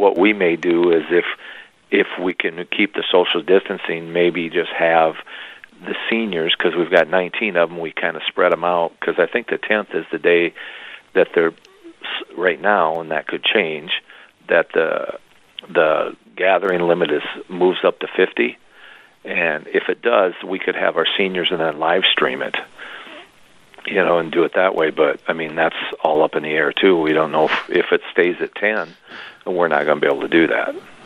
what we may do is if we can keep the social distancing, maybe just have the seniors, because we've got 19 of them, we kind of spread them out, because I think the 10th is the day that they're right now, and that could change, that the gathering limit moves up to 50, and if it does, we could have our seniors and then live stream it, and do it that way. But I mean, that's all up in the air too. We don't know if it stays at 10, and we're not going to be able to do that.